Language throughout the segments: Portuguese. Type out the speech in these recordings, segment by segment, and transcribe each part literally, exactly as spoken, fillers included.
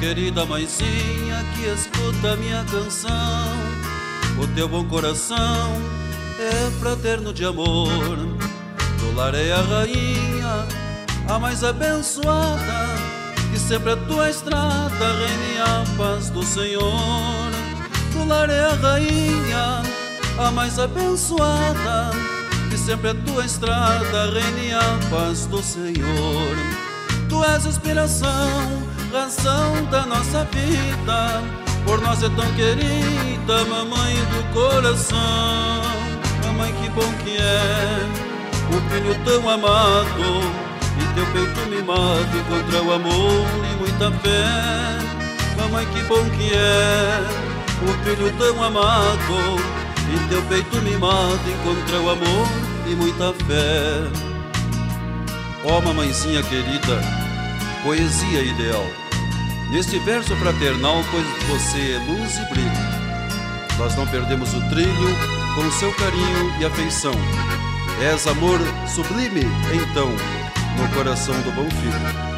querida mãezinha que escuta minha canção, o teu bom coração é fraterno de amor. Do lar é a rainha, a mais abençoada, que sempre a tua estrada reine a paz do Senhor. Do lar é a rainha, a mais abençoada, que sempre a tua estrada reine a paz do Senhor. Tu és inspiração, razão da nossa vida, por nós é tão querida, mamãe do coração. Mamãe, que bom que é o filho tão amado, e teu peito mimado encontra o amor e muita fé. Mamãe, que bom que é o filho tão amado, e teu peito mimado encontra o amor e muita fé. Ó mamãezinha querida, poesia ideal, neste verso fraternal, pois você é luz e brilho. Nós não perdemos o trilho com seu carinho e afeição. És amor sublime, então, no coração do bom filho.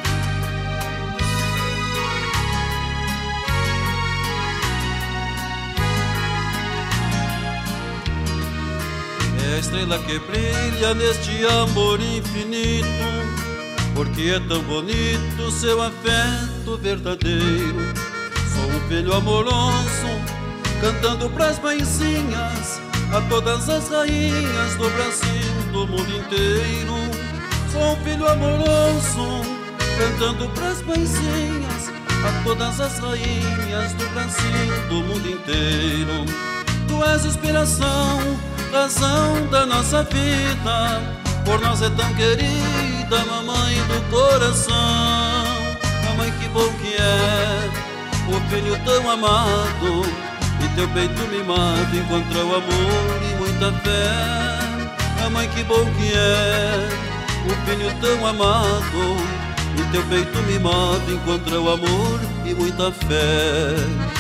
É a estrela que brilha neste amor infinito, porque é tão bonito seu afeto verdadeiro. Sou um filho amoroso, cantando pras mãezinhas, a todas as rainhas do Brasil, do mundo inteiro. Sou um filho amoroso, cantando pras mãezinhas, a todas as rainhas do Brasil, do mundo inteiro. Tu és inspiração, razão da nossa vida, por nós é tão querida, mamãe do coração. Mamãe, que bom que é o filho tão amado, e teu peito mimado encontra o amor e muita fé. Mamãe, que bom que é o filho tão amado, e teu peito mimado encontra o amor e muita fé.